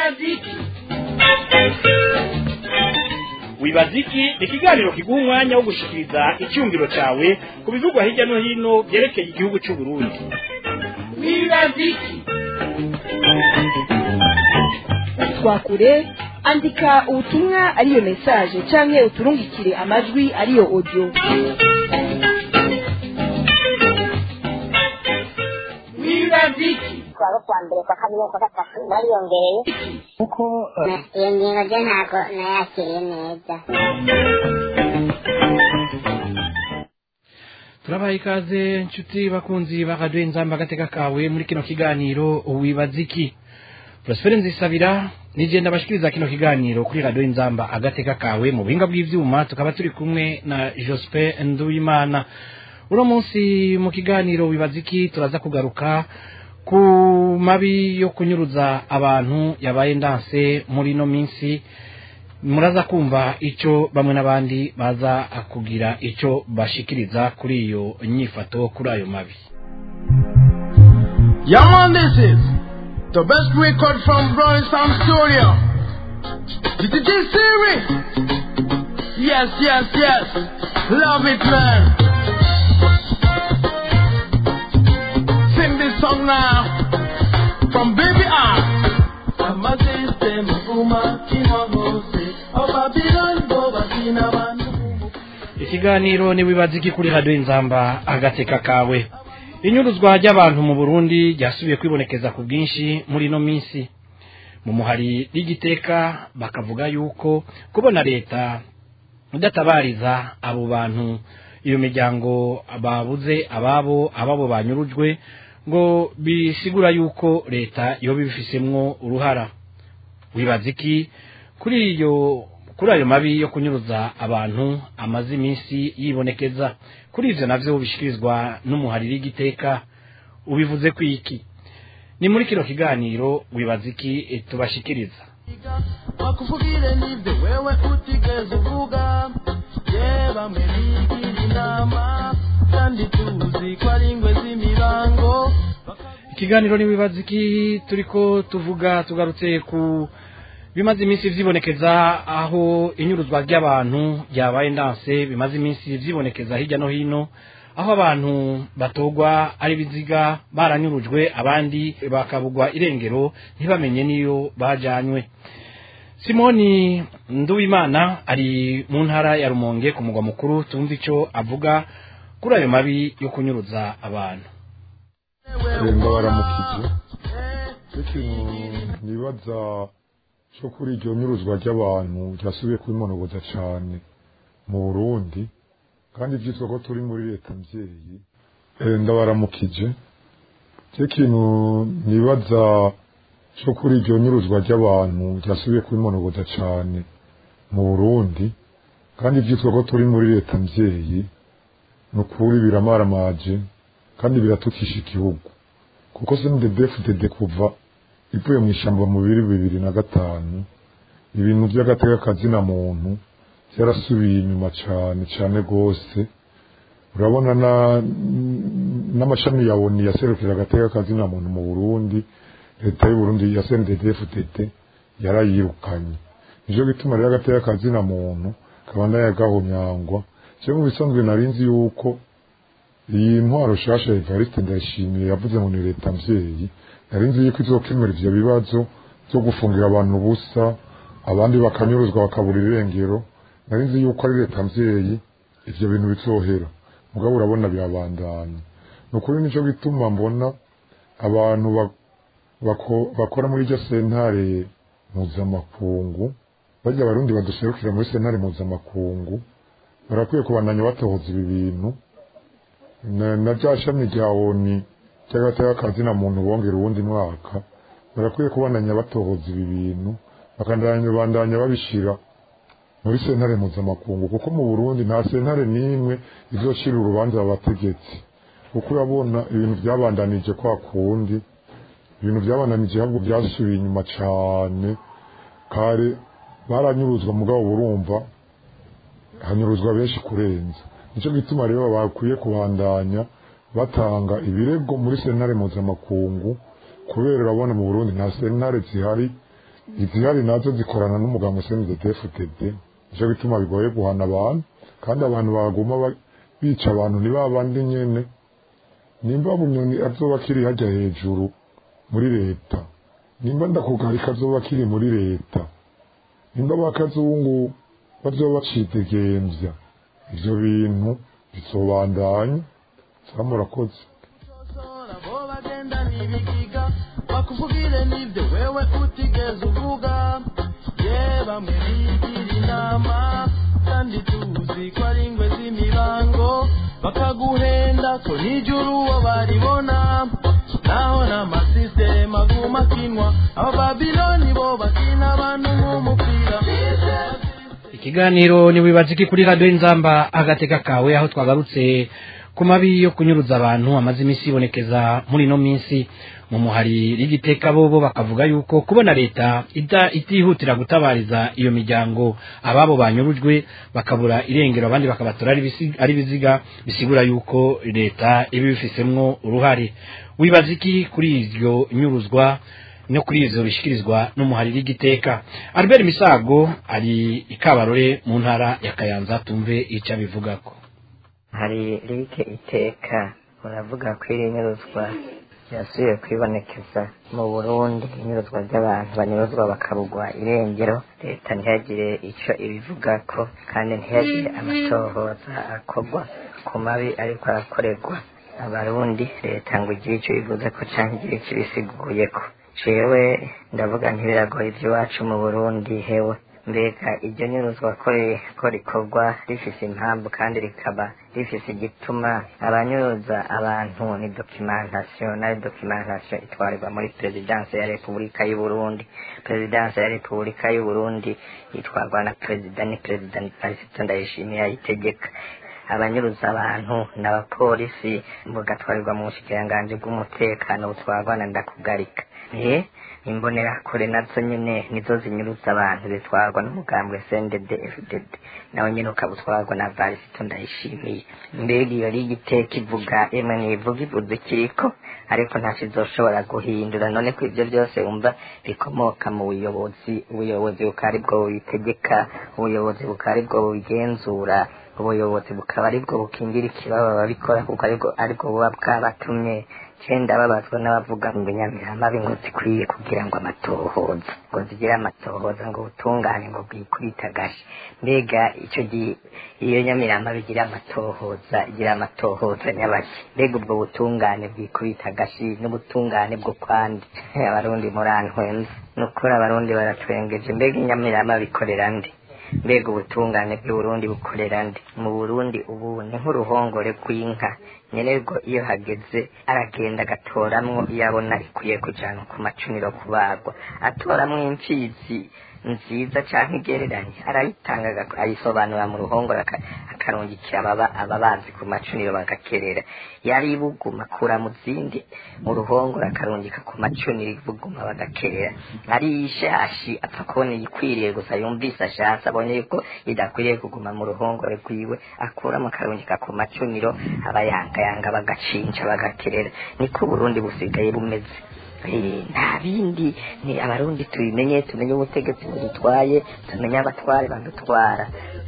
Wibaziki ni ikiganiro kiguha umwanya wo gushikiriza icyumviro cyawe ku bivugwa hirya no hino byerekeye igihugu cy'u Burundi. Wibaziki twakure andika ubutumwa ariyo message canke uturungikire amajwi ariyo audio. Wibaziki kwa mbere kwa kabiri kwa gatatu bariyongereye kuko iyo ngingo je ntago nayakiriye neza. Turabaye ikaze nshuti bakunzi ba Radio Inzamba Agateka kawe muri kino kiganiro Wibaziki. Prosper Nzisabira nije ndabashikiriza kino kiganiro kuri Radio Inzamba Agateka kawe mu buhinga bw'ivyuma, tukaba turi kumwe na Jospe Nduwimana. Uno munsi mu kiganiro Wibaziki turaza kugaruka ku mabi yo kunyuruza abantu yabaye ndanse muri no minsi. Muraza kumva ico bamwe n'abandi baza akugira ico bashikiriza kuri iyo nyifato kuri ayo mabi. Man, this is the best record from Brownie Sound Studio. DJ Siri. Yes, yes, yes. Love it, man. Sing this song now from Baby R. Ikiganiro ni Wibaziki kuri Radio Inzamba Agateka kawe. Inyuruzwa ry'abantu mu Burundi ryasubiye kwibonekeza ku bwinshi muri no minsi. Mu muhari y'igiteka bakavuga yuko kubona leta udatabariza abo bantu iyo miryango babuze ababo banyurujwe ngo bisigura yuko leta yo bifisemwo uruhara. Wibaziki kuri ayo mabi yo kunyuruza abantu amazi iminsi yibonekeza. Kuri ivyo navyo bishikirizwa n'umuhariri y'igiteka ubivuze kwiki. Ni muri kino kiganiro Wibaziki tubashikiriza. Bakuvugire nibyo wewe utigeze uvuga, yeba mwerigiri inama kandi tuzi ko ari ingwe z'imibango. Ikiganiro ni Wibaziki turiko tugarutse ku bimaze iminsi vyibonekeza aho inyuruzwa ry'abantu yabaye ndanse bimaze iminsi vyibonekeza hirya no hino, aho abantu batogwa ari biziga baranyurujwe abandi bakabugwa irengero ntibamenye niyo bajanywe. Simoni Nduwimana ari mu ntara ya Rumonge ku mugwa mukuru, tumva ico avuga kuri ayo mabi yo kunyuruza abantu. Ndabaramukije. Nibaza cyo kuri iryo nyuruzwa ry'abantu ryasubiye kwimonogoza cyane mu Burundi kandi vyitwa ko turi muri leta mvyeyi. Ndabaramukije. Ikintu nibaza cyo kuri iryo nyuruzwa ry'abantu ryasubiye kwimonogoza cyane mu Burundi kandi vyitwa ko turi muri leta mvyeyi, nukuri biramaramaje kandi biratukisha igihugu kuko CNDD-FDD kuva ivuye mu ishamba mu 2005 ibintu by'agateka kazina muntu byarasubiye inyuma cyane gose. Urabona n'amashami yaboni yaserukira agateka kazina muntu mu Burundi, leta y'u Burundi ya CNDD-FDD yarayirukanye. Nijo gituma rero agateka kazina muntu kabanda yagahonyangwa. Cyo mu bisanzwe narinzi yuko iyi ntwaro shasha Evariste Ndayishimiye yavuze mu leta mvyeyi, narinzi yuko izokemura ivyo bibazo byo gufungira abantu ubusa abandi bakanyuruzwa bakabura irengero. Narinzi yuko ari leta mvyeyi ivyo bintu bizohera, mugabo urabona byabandanya. Nukuri nico gituma mbona abantu bakora muri iryo sentare mpuzamakungu, bajya abarundi baduserukira muri sentare mpuzamakungu barakwiye kubandanya batohoza ibi bintu. Na ryashami rya ONU cy'agateka kazina muntu bongera uwundi mwaka barakwiye kubandanya batohoza ibi bintu bakandanya babishira muri sentare mpuzamakungu, kuko mu Burundi nta sentare n'imwe izoshira urubanza abategetsi, kuko urabona ibintu byabandanije kwa kundi, ibintu byabandanije ahubwo byasubiye inyuma cyane. Kare baranyuruzwa mugabo burumva hanyuruzwa benshi kurenza. Nico gituma rero bakwiye kubandanya batanga ibirego muri sentare mpuzamakungu, kubera urabona mu Burundi nta sentare zihari izihari nazo zikorana n'umuganga CNDD-FDD nico gituma bigoye guhana abantu kandi abantu baguma bica abantu ni babandi nyene nimba Bunyoni azoba kiri hajya hejuru muri leta nimba Ndakugarika azoba kiri muri leta nimba Bakazungu bazoba bacidegemvya ivyo bintu bisobandanya samurakoze bakuvugire n'ibyo wewe utigeze uvuga bamwe bigira inama kandi tuzi ko ari ingwe z'imibango bakaguhenda ko n'ijuru uwo baribona naho n'amasisiteme aguma akinwa abo Babiloni bo bakina abantu nk'umupira. Ikiganiro ni wibaziki kuri Radio Inzamba agateka kawe aho twagarutse ku mabi yo kunyuruza abantu amaze imisi ibonekeza muri no minsi mu muhari rigiteka bobo bakavuga yuko kubona leta itihutira gutabariza iyo miryango ababo banyurujwe bakabura irengero abandi bakabatora ari biziga bisigura yuko leta ibifisemwo uruhare. Wibaziki kuri ivyo nyuruzwa no kuri ivyo bishikirizwa n'umuhari rigiteka. Albert Misago ari ikabarore mu ntara ya Kayanza tumve ica bivugako. Hari rike iteka uravuga ko irinyuruzwa yasuye kwibonekeza mu Burundi, inyuruzwa ry'abantu banyuruzwa bakabugwa irengero, leta ntihagire ico ibivugako kandi ntihagire amatohoza akorwa ku mabi ariko arakorerwa abarundi, leta ngo igire ico bivuze ko canke igire ico bisiguyeko. Jewe ndavuga ntibiragoye ivy'iwacu mu Burundi hewe mbega iryo nyuruzwa ko rikorwa rifise impamvu kandi rikaba rifise igituma abanyuruza abantu ni documentation itwarirwa muri Presidence ya Repubulika y'u Burundi. Presidence ya Repubulika y'u Burundi itwarwa na President Evariste Ndayishimiye ayitegeka. Abanyuruza abantu n'abapolisi mugatwarirwa mu bushikiranganje bw'umutekano butwarwa na Ndakugarika. Imbonera kure nazo nyene nizo zinyuruza abantu zitwarwa n'umugambwe CNDD-FDD nawe nyene ukabutwarwa na Evariste Ndayishimiye. Mbega iyo rigiteka ivuga emwe nivuga ivuze kiriko ariko nta kizoshobora guhindura, none ko ivyo byose umva bikomoka mu buyobozi bukari bwo bitegeka, ubuyobozi bukari bwo bigenzura, ubuyobozi bukaba ari bwo bukingira ikibaba babikora kuko ariko buba bwabatumye. Cenda babazwa n'abavuga ngo Nyamiramabi ngo zikwiye kugira ngo amatohoza ngo zigire amatohoza ngo utungane ngo bwikubitagashe. Mbega ico iyo Nyamiramabi igira amatohoza nyabaki, mbega ubwo butungane bwikubitagashe n'ubutungane bwo kwandi abarundi murantwenze nukuri abarundi baratwengeje. Mbega Nyamiramabi ikorera ndi, mbega ubutungane bw'Uburundi bukorera ndi? Mu Burundi ubu ni nk'uruhongore rw'inka nyenerwo iyo hageze aragenda agatoramwo iyo abona ikwiye kujana ku macuniro kubagwa, atoramwo impfizi nziza canke igereranye arayitanga ayisobanura mu ruhongore akarungikira ababazi ku macuniro bagakerera. Yari ibuguma kura mu zindi mu ruhongore akarungika ku macuniro ibuguma bagakerera. Ari ishashi apfa kubona ikwiriye gusa yumvise ashatse abonye yuko idakwiriye kuguma mu ruhongore rwiwe akuramo akarungika ku macuniro abayanga bagacinca bagakerera. Niko Burundi busigaye bumeze. Nta bindi ni abarundi tumenye ubutegetsi budutwaye, tumenye abatware badutwara.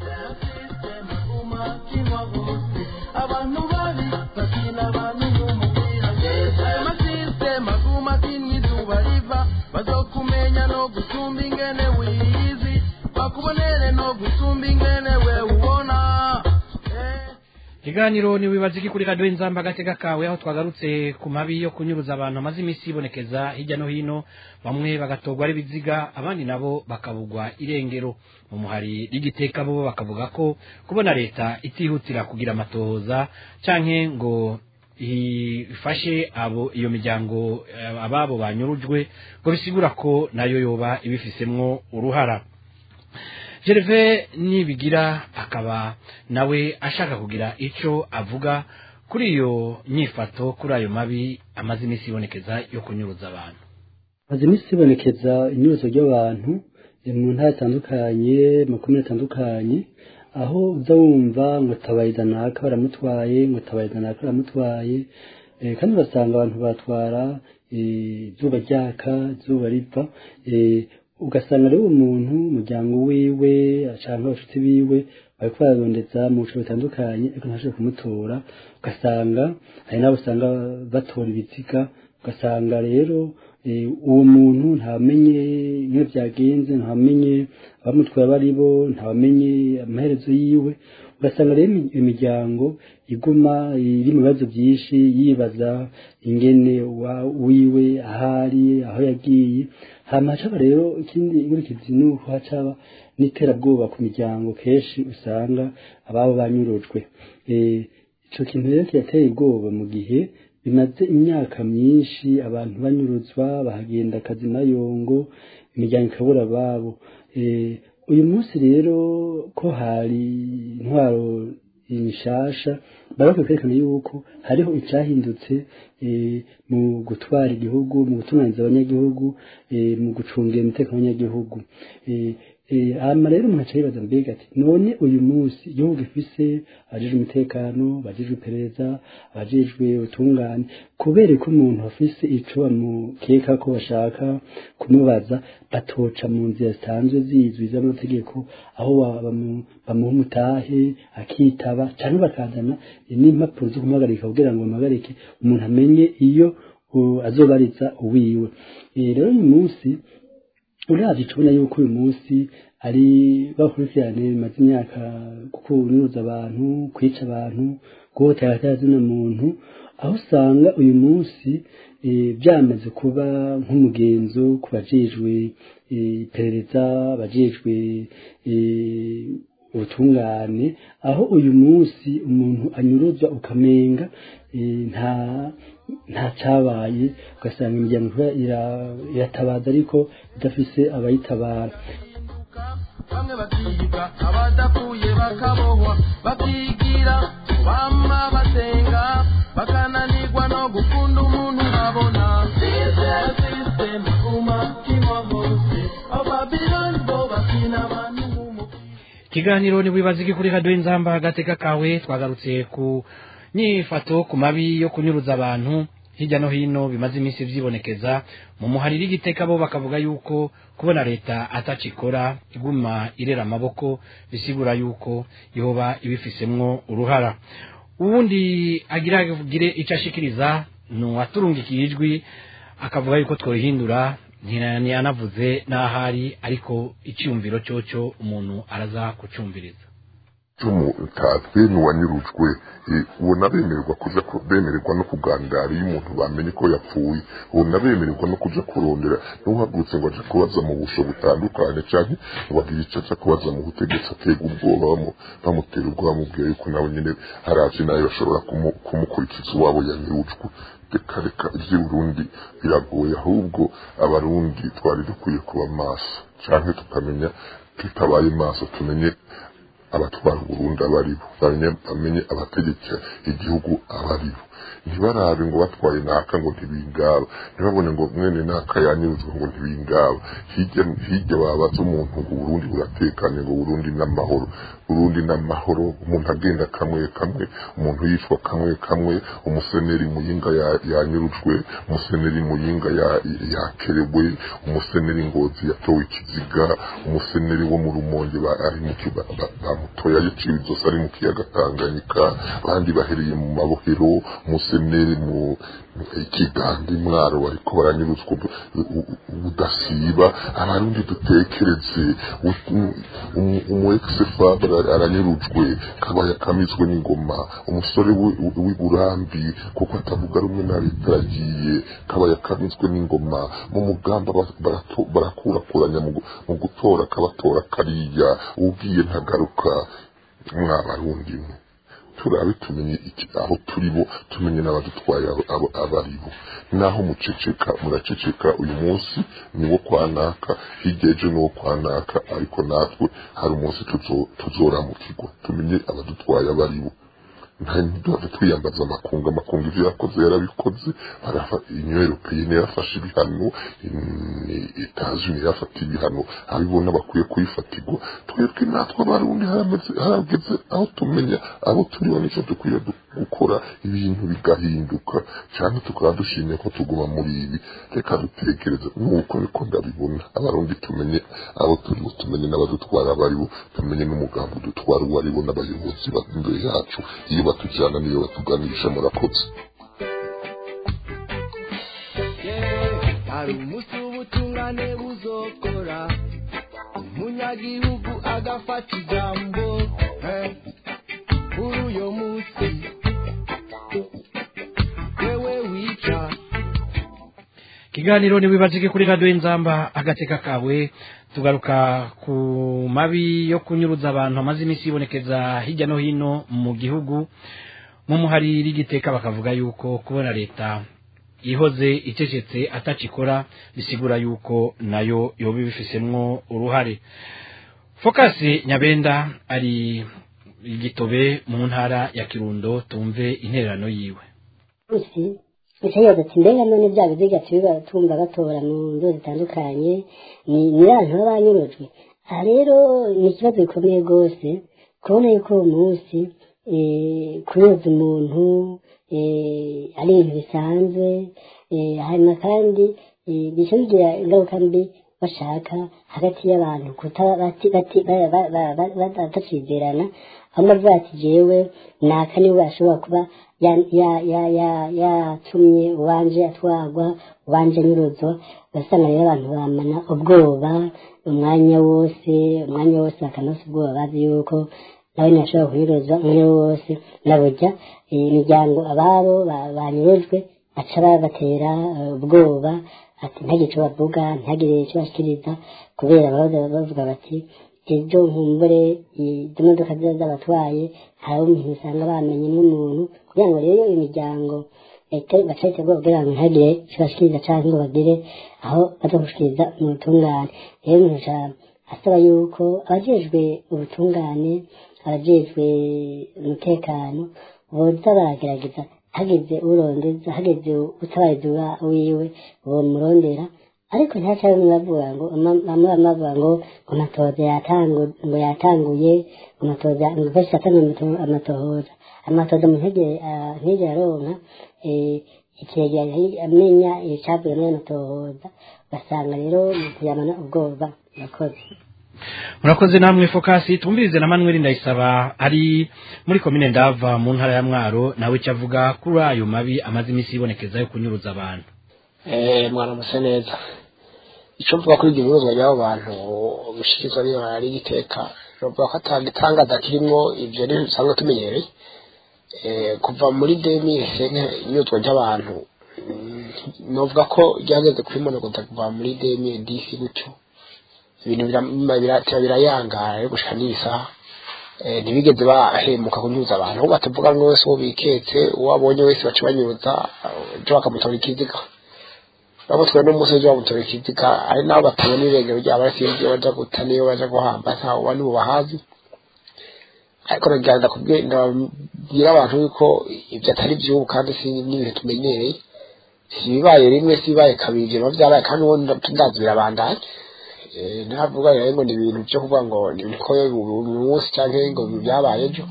Abantu babi bakina abantu n'umupira amasisiteme aguma kinyi izuba riva bazokumenya no gusumba ingene wiyizi bakubonere no gusumba ingene we ubona. Ikiganiro ni wibaziki kuri Radio Inzamba agateka kawe aho twagarutse ku mabi yo kunyuruza abantu amaze imisi ibonekeza hirya no hino, bamwe bagatogwa ari biziga abandi nabo bakabugwa irengero. Mu muhari rigiteka bo bakavuga ko kubona leta itihutira kugira amatohoza canke ngo ifashe iyo miryango ababo banyurujwe ngo bisigura ko nayo yoba ibifisemwo uruhara. Gerve Nibigira akaba nawe ashaka kugira ico avuga kuri iyo nyifato kuri ayo mabi amaze imisi ibonekeza yo kunyuruza abantu. Amaze imisi ibonekeza inyuruzo ry'abantu mu ntara zitandukanye, mu komine zitandukanye, aho uza wumva ngo tabayiza naka baramutwaye, ngo tabayiza naka baramutwaye, kandi basanga abantu batwara izuba ryaka, izuba riva, ugasanga rero umuntu umuryango wiwe cyangwa abashuti biwe bariko bararondeza mu bice bitandukanye ariko ntashobora kumutora ugasanga hari n'abo usanga batora ibiziga ugasanga rero uwo muntu ntamenye nk'iyo byagenze ntamenye abamutwara baribo ntamenye amaherezo yiwe ugasanga rero imiryango iguma iri mu bibazo byinshi yibaza ingene wiwe ahari aho yagiye hacaba rero ikindi inkurikizi ni uko hacaba n'iterabwoba ku miryango kenshi usanga ababo banyurujwe ico kintu rero kirateye ubwoba mu gihe bimaze imyaka myinshi abantu banyuruzwa bahagenda akazi mayongo imiryango ikabura ababo uyu munsi rero ko hari intwaro imishasha barako kwerekana yuko hariho icyahindutse mu gutwara igihugu mu gutunganiza abanyagihugu mu gucungira umutekano w'abanyagihugu ama rero umuntu acayibaza mbega ati none uyu munsi igihugu gifise abajejwe umutekano abajejwe iperereza abajejwe ubutungane kubera ko umuntu afise ico bamukeka ko bashaka kumubaza batoca mu nzira zitanzwe zizwi z'amategeko aho bamuha umutahe akitaba cyane bakazana n'impapuro zo kumuhagarika kugira ngo bamuhagarike umuntu amenye iyo azobariza uwiwe rero uyu munsi uravye tubona yuko uyu munsi ari bakurikirane bimaze imyaka kukunyuza abantu kwica abantu guhotera atazina muntu aho usanga uyu munsi byamaze kuba nk'umugenzo ku bajejwe iperereza bajejwe ubutungane aho uyu munsi umuntu anyuruzwa ukamenga nta cabaye ugasanga imiryango iratabaza ariko idafise abayitabara bamwe bakiga abadapfuye bakabohwa bakigira bama basenga bakananirwa no gukunda umuntu babona system umutima wose Babylon bo bakina abantu Kiganiro ni wibaziki kuri Radio Inzamba agateka kawe twagarutse ku nyifato ku mabi yo kunyuruza abantu hirya no hino bimaze iminsi vyibonekeza mu muhariri giteka bo bakavuga yuko kubona leta atacikora iguma irera amaboko bisigura yuko yoba ibifisemwo uruhara ubundi agire icashikiriza no aturungikiye ijwi akavuga yuko twohindura ntiyanavuze n'ahari ariko icyumviro cyoco umuntu araza kucumviriza tatwe n'uwanyurujwe ubona bemererwa kuja bemererwa no kugandara iyo umuntu bamenye ko yapfuye ubona bemererwa no kuja kurondera n'uhagurutse ngo aje kubaza mu busho butandukanye canke bagiye icaca kubaza mu butegetsi atega ubwoba bamutera ubwoba bamubwiye yuko nawe nyene haraje nayo bashobora kumukurikiza uwabo yanyurujwe reka ivy'Uburundi biragoye ahubwo abarundi twari dukwiye kuba maso canke tukamenya tutabaye maso tumenye abatwara Burundi abaribo bamenye abategeka igihugu abaribo ntibarabe ngo batwaye naka ngo ntibingaba ntibabone ngo mwene naka yanyuruzwe ngo ntibingaba hirya babaza umuntu ngo Burundi buratekanye ngo Burundi n'amahoro umuntu agenda kamwe umuntu yishwa kamwe umuseneri muyinga yanyurujwe umuseneri muyinga yakerewe umuseneri ngozi yatowe ikiziga umuseneri wo mu Rumonge ari mu bamutoya yiciwe zose ari mu kiyaga Tanganyika abandi bahereye mu mabohero umuseneri mu ikigandi mwaro bariko baranyuruzwa udasiba abarundi dutekereze umu ex-fabra aranyurujwe kabaya kamizwe n'ingoma umusore w'Iburambi kuko atavuga rumwe na leta yagiye kabaya kamizwe n'ingoma mu mugamba barakurakuranya mu gutora kabatora kariya ugiye ntagaruka mwabarundi turabe tumenye iki aho turibo tumenye n'abadutwaye abaribo naho muraceceka uyu munsi niwo kwanaka higeje no kwanaka ariko natwe hari umunsi tuzoramukirwa tumenye abadutwaye abaribo ntiduhave twiyambaza amakungu ivyo yakoze yarabikoze Union Européenne yafashe ibihano Etats-Unis yafata ibihano abibona bakwiye kuyifatirwa twebwe natwe abarundi harageze aho tumenya abo turiho n'icyo dukwiye gukora ibintu bigahinduka cyane tukaba dushimye ko tuguma muri ibi reka dutekereze nuko niko ndabibona abarundi tumenye abo turiho tumenye n'abadutwara baribo tumenye n'umugambi dutwara uwo aribo n'abayobozi imbere yacu iyo batujyana niyo batuganisha murakoze hari umunsi w'ubutungane buzokora umunyagihugu agafata ijambo kuri uyo munsi wewe wica kiganiro ni wibazike kuri radio Inzamba agateka kawe tugaruka ku mabi yo kunyuruza abantu amazi imisi ibonekeza hirya no hino mu gihugu mu muhari rigiteka bakavuga yuko kubona leta ihoze icecetse atacikora bisigura yuko nayo yoba bifisemwo uruhare. Focus Nyabenda ari igitobe mu ntara ya Kirundo tumve intererano yiwe. Ikibazo kimbega none bya biziga tubiba tumba batora mu nzo zitandukanye ni abantu babanyurujwe. Aha rero ni ikibazo gikomeye gose kubona yuko umunsi kuyoza umuntu ari ibintu bisanzwe hanyuma kandi bishyugira ingaruka mbi bashaka hagati y'abantu batacizerana aho bati jewe naka niwe ashobora kuba yatumye ubanje atwagwa ubanje nyuruzo basanga rero abantu bamana ubwoba umwanya wose bakanose ubwoba bazi yuko nawe nashobora kunyuruzwa umwe wose nabujya imiryango ababo banyurujwe aca babatera ubwoba ati ntagire icyo bavuga ntagire icyo bashikiriza kubera bavuga bati ejo nkumbure izo modoka ziba zabatwaye hari umuntu usanga bamenye n'umuntu kugira ngo rero imiryango bacahita ubwoba kugira ngo ntagire icyo bashikiriza cyangwa ngo bagire aho baza gushikiriza mu butungane rero umuntu asaba yuko abajejwe ubutungane abajejwe umutekano boza baragerageza hageze urondeza hageze utabariza wiwe uwo murondera ariko ntacaye bavuga ngo bavuga ngo amatohoza yatanguye amatohoza ngo bese atanga amatohoza mu ntege aronka ikegera amenya icavuye muri amatohoza basanga rero kuyamana ubwoba yakoze. Murakoze namwe Focus tumvirize na Manuel Ndayisaba ari muri commune Ndava mu ntara ya Mwaro nawe cyavuga kuri ayo mabi amazi imisi ibonekeza yo kunyuruza abantu. Mwana museneza icyo mvuga kuri igihugu y'abo bantu gushikizwa niyo ari giteka roba ko atagitangaza kirimo ibyo rero bisanzwe tumenyereye kuva muri 2005 inyuzwa y'abantu novuga ko byageze kuri monogonda kuva muri 2010 gutyo ibintu birayangara yo gushika n'isa ntibigeze bahemuka kunyuza abantu batavuga ngo wese wo biketse uwabonye wese bacibanyuza cyo bakamutora ikiziga babo twe no musoje bamutora ikiziga ari naho batabona irengero ryabo ariko baje gutana iyo baje guhamba ntaho bani bubahazi ariko raganda kubwenda bwira abantu yuko ibyo atari byo kandi si n'ibintu tumenyereye sibaye rimwe sibaye kabiri bavyabaye kandi wonda tundazira bandanye navuga rero ngo ni ibintu byo kuvuga ngo ni koyo umunsi cyangwa ngo byabaye ejo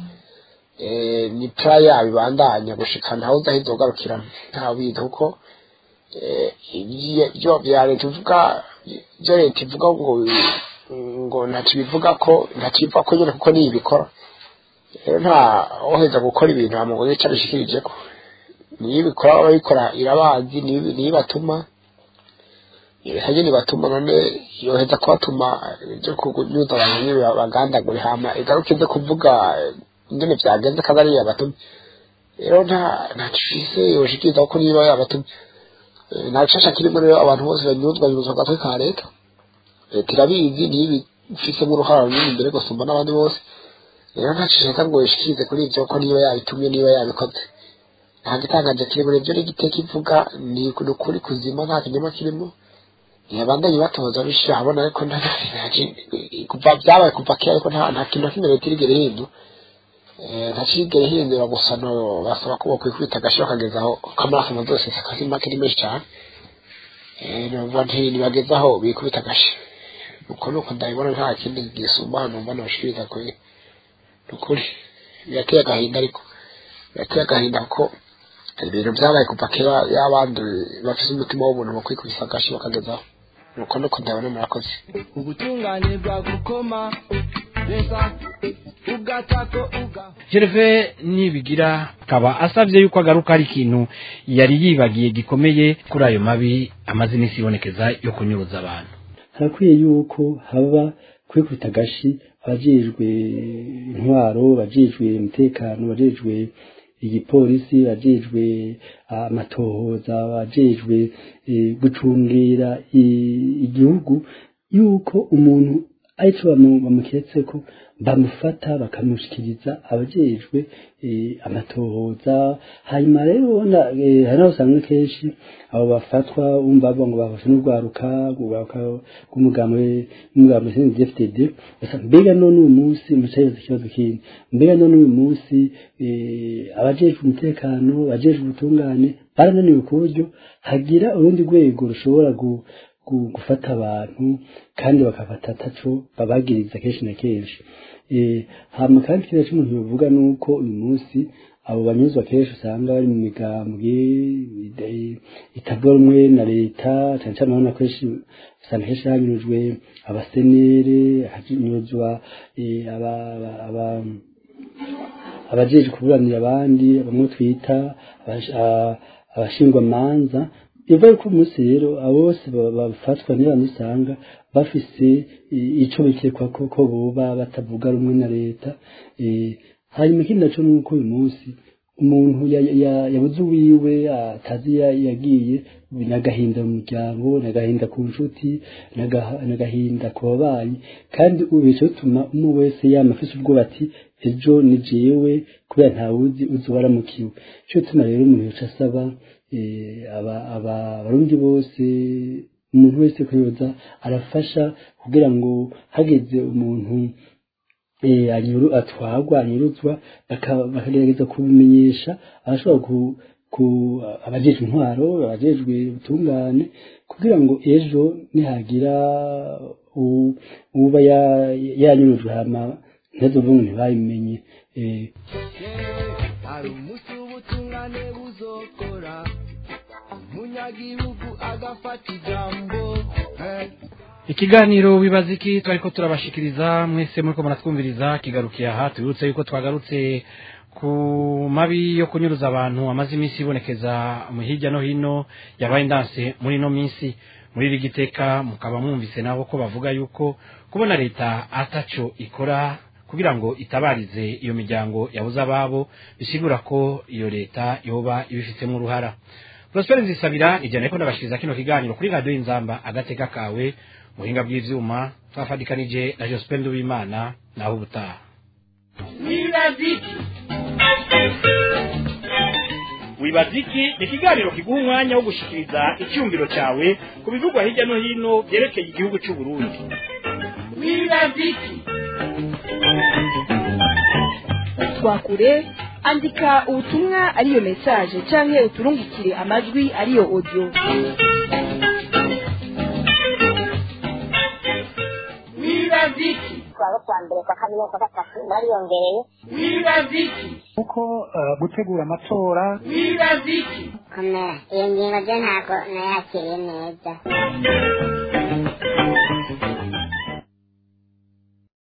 ni praya bibandanya gushikana aho uzahizogarukira nta bido uko ibyo byare tuvuga byo leta ivuga ngo ntakibivuga ko ntakiva ko nyine kuko nibikora nta oheza gukora ibintu amugoze cyabishikirije ko nibikora ababikora irabazi nibatuma hageni batuma none yoheza kubatuma byo kunyuza abantu bagandagure hama igarukize kuvuga ingene byagenze kazari yabatumye rero nta cise yoshikiriza ko niba yabatumye nta cyasha kirimo rero abantu bose banyuzwa gatwe ka leta tirabizi nibi fise mu ruhara runini imbere gusumba n'abandi bose rero nta cyasha ngo yoshikirize kuri ibyo ko niba yabitumye niba yabikoze nta gitangaje kirimo ibyo n'igiteka ivuga ni kuri kuzima nta kinyama kirimo yabandanye batoza bishya abona ariko kuva byabaye kuva kera ariko nta kintu kimwe leta irigere hindu ntacigere hindura gusa no basaba ko bokwikubita agashi bakagezaho kamaraso zose sakasima kiri menshi cyane numva ntibagezaho bikubita agashi uko nuko ndabibona nta kindi gisumba numva nabashikiriza kuri nukuri birateye agahinda ariko birateye agahinda ko ibintu byabaye kuva kera y'abandi bafite umutima w'ubuntu mu kwikubisa agashi bakagezaho nuko nuko ndabona murakoze ubutungane bwa gukoma reza ugatako uga Gervais Nibigira akaba asavye yuko agaruka ari ikintu yari yibagiye gikomeye kuri ayo mabi amaze imisi ibonekeza yo kunyuruza abantu. Harakwiye yuko haba kwikubita agashi abajejwe intwaro, bajejwe umutekano, bajejwe igipolisi, bajejwe amatohoza, bajejwe gucungira igihugu, yuko umuntu aico bamuketse ko bamufata bakamushikiriza abajejwe amatohoza. Hanyuma rero hari usanga kenshi abo bafatwa umva ngo bafashe n'urwaruka rw'umugambi CNDD-FDD mbega none uyu munsi mucayiza ikibazo kindi mbega none uyu munsi abajejwe umutekano abajejwe ubutungane barananiwe ku buryo hagira urundi rwego rushobora gufata abantu kandi bakafata ataco babagiriza kenshi na kenshi. Hama kandi kiriya cy'umuntu bivuga nuko uyu munsi abo banyuzwa kenshi usanga bari mu migambwe itavuga rumwe na leta, cyane cyane abona kenshi usanga kenshi hanyurujwe abasenere, hanyuruzwa abajejwe kuburanira abandi, bamwe twita abashingwamanza. Ivuga ko umunsi rero abose bafatwa n'abantu usanga bafise ico bikekwa ko boba batavuga rumwe na leta. Hanyuma ikindi naco nuko uyu munsi umuntu yabuze uwiwe atazi yagiye, nagahinda mu muryango, nagahinda ku nshuti, nagahinda ku babanyi, kandi ubico bituma umwe wese yamafise ubwoba ati ejo ni jewe kubera ntawuzi uzobaramukiwe. Ico bituma rero umuntu yoca asaba abarundi bose, umuntu wese kuyoza arafasha kugira ngo hageze umuntu atwagwa anyuruzwa bakagerageza kubimenyesha abashobora abajejwe intwaro, abajejwe ubutungane, kugira ngo ejo nihagira uba yanyurujwe hama ntazovuga ngo ntibayimenye. hari umunsi w'ubutungane buzokora umunyagihugu agafata ijambo. Ikiganiro wibaza iki twariko turabashikiriza mwese muriko muratwumviriza kigarukiye aha. Tubibutse yuko twagarutse ku mabi yo kunyuruza abantu amaze imisi ibonekeza mu hirya no hino yabaye ndanse muri no minsi muri iri giteka. Mukaba mwumvise nabo ko bavuga yuko kubona leta ataco ikora kugira ngo itabarize iyo miryango yabuze ababo bisigura ko iyo leta yoba ibifitemo uruhara. Prosper Nzisabira ijana ariko ndabashiriza kino kiganiro kuri Radio Inzamba agateka kawe muhinga bw'ivyuma twafadikanije na Jospin Duwimana naho ubutaha. Wibaziki ni ikiganiro kiguha umwanya wo gushikiriza icyumviro cyawe ku bivugwa hirya no hino byerekeye igihugu cy'u Burundi. Wibaziki twakure andika ubutumwa ariyo message canke uturungikire amajwi ariyo audio. Wibaziki kwa mbere kwa kabiri kwa gatatu bariyongereye. Wibaziki uko gutegura amatora. Wibaziki Iyo ngingo je ntago nayakiriye neza.